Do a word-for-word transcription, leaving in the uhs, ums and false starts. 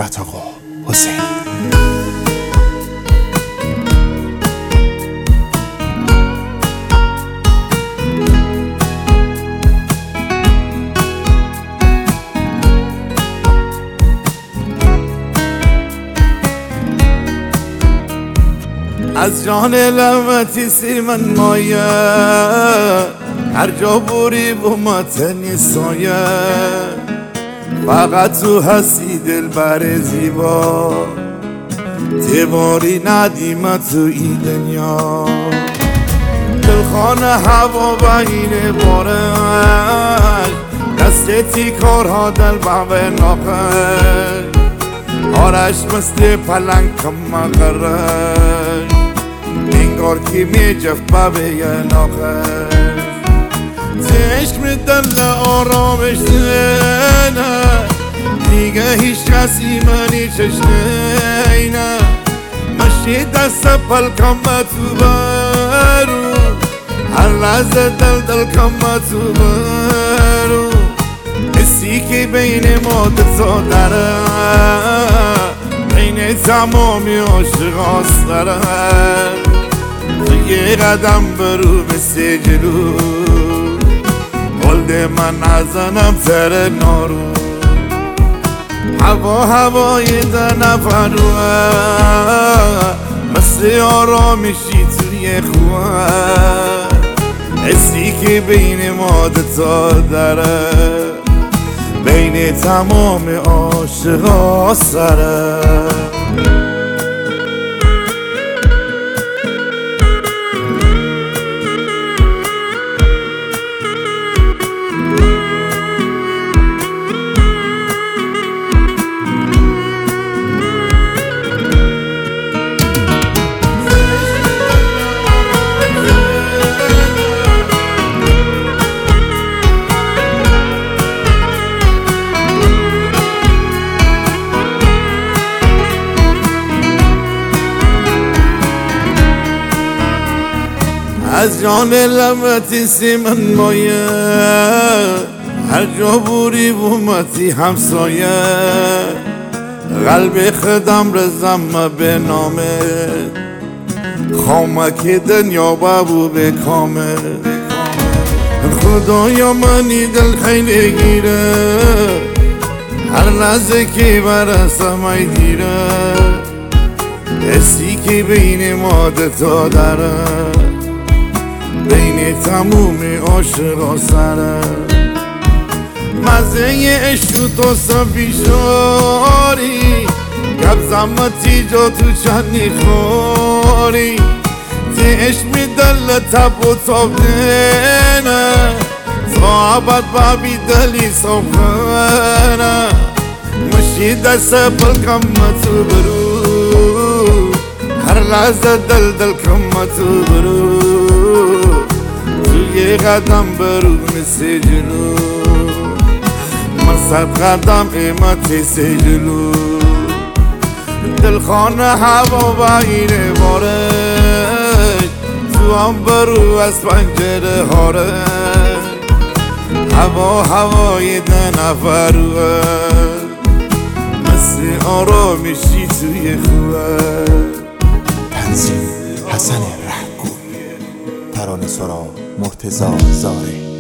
نصرت آقا حسین. از جان لمتی سی من مایه، هر جا بوری بومتنی سایه، فقط تو هستی دل بر زیبا، تباری ندیم تو ای دنیا. دلخانه هوا بین بارش، دستی کارها دل بابه ناقش، آرش مثل پلنگ کم مقرش، انگار که می جفت بابه ناقش. چشم دل آرامش نه، دیگه هیچ کسی منی چشنه نه، مشی دست پل کم تو برو، هر لحظه دل دل کم تو برو. حسی که بین ما دتا داره، بین تمامی عاشقاست داره، تو یه قدم برو مثل جلو، قلد من نزنم سر نارو. هوا هوای ده نفروه، مثل آرامیشی توی خواه، حسی که بین ما دتا داره، بین تمام عاشقا سره. از جان لبتی سی من مایه، هر جا بوری بومتی همسایه، قلب خدم رزم به نامه، خامک دنیا بابو به کامه. خدایا منی دل خیلی گیره، هر لحظه که برسم ای دیره، حسی که بین ما دتا داره، بین تموم عاشقا سره. مزه عشق تو سفیشاری، گب زمتی جا تو چندی خوری، تی عشق می دل تب و تاب دینه، صحبت بابی دلی صفحنه، مشی دست پل کم تو برو، هر لحظه دل دل کم تو برو، یه قدم برو مثل جلو، من صد قدم ایمتی سی جلو. دلخانه هوا بین بارش، تو هم برو از پنجره هارش، هوا هوای ده نفروه، مثل آرامیشی توی خوه. تنظیم حسن رحگوی، ترانه سرا مرتضی زاره.